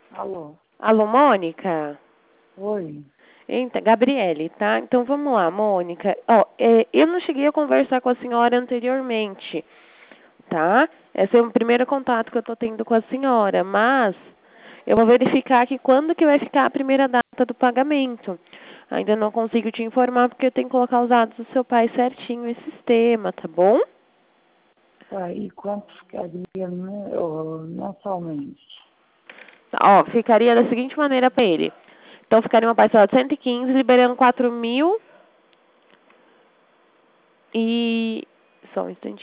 Alô? Alô, Mônica? Oi? Eita, Gabriele, tá? Então vamos lá, Mônica. Ó, eu não cheguei a conversar com a senhora anteriormente, tá? Esse é o primeiro contato que eu tô tendo com a senhora, mas eu vou verificar aqui quando que vai ficar a primeira data do pagamento. Ainda não consigo te informar porque eu tenho que colocar os dados do seu pai certinho em sistema, tá bom? Tá, e quanto ficaria mensalmente? Ó, ficaria da seguinte maneira para ele. Então ficaria uma parcela de 115, liberando 4.000 e... Só um instantinho.